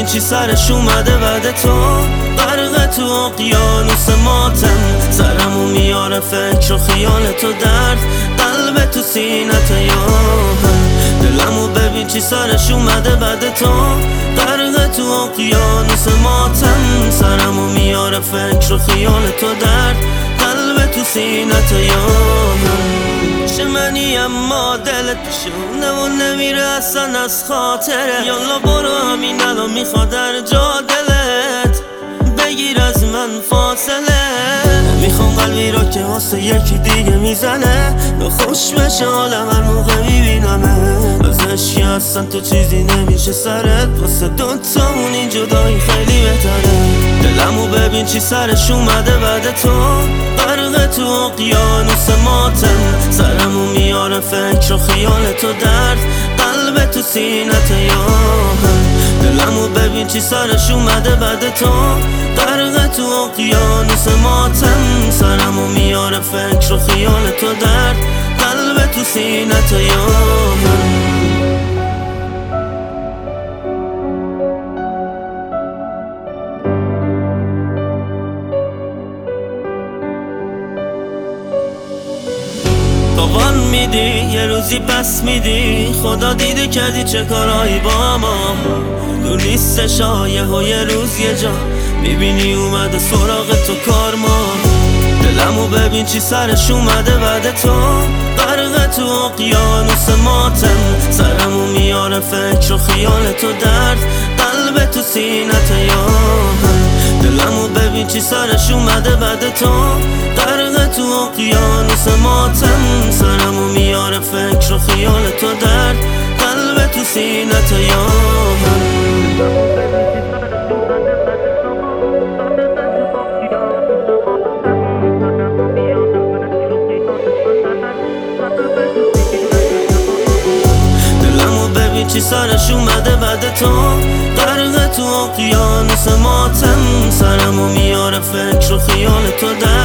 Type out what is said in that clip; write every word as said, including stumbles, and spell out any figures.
ببین چی سرش اومده بعد تو، غرق تو اقیانوس ماتم. سرمو میاره فکر و خیال تو، درد قلب تو سینت یاهم. دلمو ببین چی سرش اومده بعد تو، غرق تو اقیانوس ماتم. سرمو میاره فکر و خیال تو، درد قلب تو سینت یاهم. چه منی اما دلت بشونه و نمیره اصلا از خاطره. یالا برو همین الان میخواد در جا دلت بگیر از من فاصله. میخوام قلبی را که واسه یکی دیگه میزنه به خوش بشه حالم هر موقع میبینمه. ازش که اصلا تو چیزی نمیشه سرت، واسه دوتامون این جدایی خیلی بهتره. دلمو ببین چی سرش اومده بعد تو، غرق تو اقیانوس ماتم. سرمو میاره فکر و خیال تو، درد قلب تو سینت یاهم. دلمو ببین چی سرش اومده بعد تو، غرق تو اقیانوس ماتم. سرمو میاره فکر و خیال تو، درد قلب تو سینت یاهم. قوان میدی یه روزی پس میدی، خدا دیده کردی چه کارایی با ما. دور نیستش آیه ها یه روز یه جا میبینی اومده سراغ تو کار ما. دلمو ببین چی سرش اومده بعد تو، غرق تو اقیانوس ماتم. سرمو میاره فکر و خیال تو، درد قلب تو سینت یاهم. دلمو ببین چی سرش اومده بعد تو، غرق تو اقیانوس ماتم. سرمو میاره فکر و خیال تو، درد قلب تو سینت یاهم. دلمو ببین چی سرش اومده بعد تو، غرق تو اقیانوس ماتم. سرمو میاره فکر و خیال تو، درد